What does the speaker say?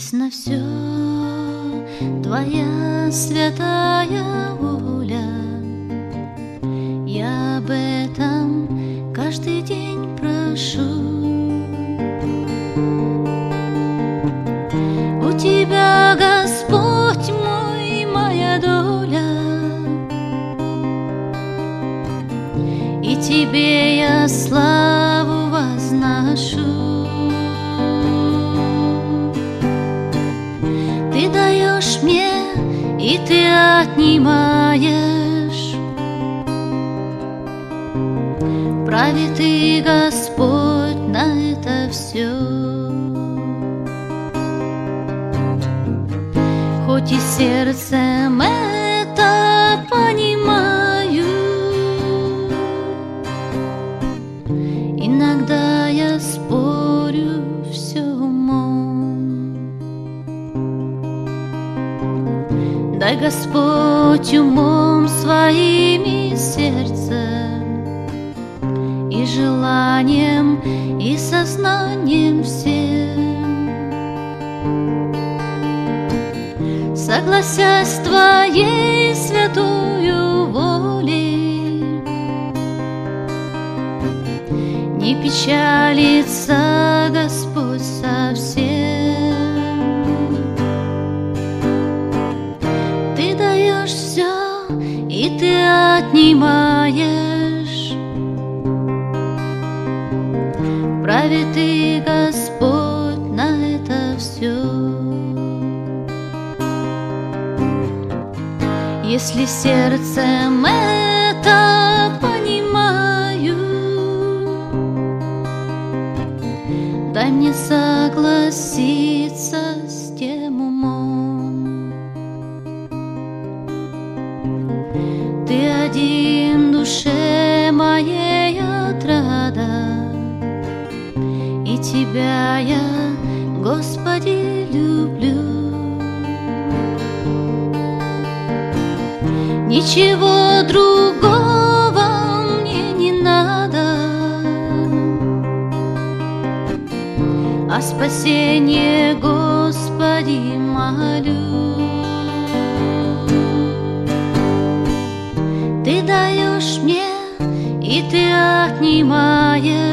Есть на все Твоя святая воля. Я об этом каждый день прошу. У Тебя, Господь мой, моя доля, и Тебе я славу возношу. Ты даешь мне, и Ты отнимаешь. Праве Ты, Господь, на это все. Хоть и сердцем это понимаю, иногда я спорю все умом. Дай, Господь, умом своим и сердцем, и желанием, и сознанием всем, согласясь с Твоей святою волей, не печалится Господь совсем. Ты даешь все, и Ты отнимаешь. Праве Ты, Господь, на это все. Если сердцем это понимаю, дай мне согласиться с тем умом. Ты один душе моей отрада, и Тебя я, Господи, люблю. Ничего другого мне не надо, о спасении, Господи, молю. Ты даешь мне, и Ты отнимаешь.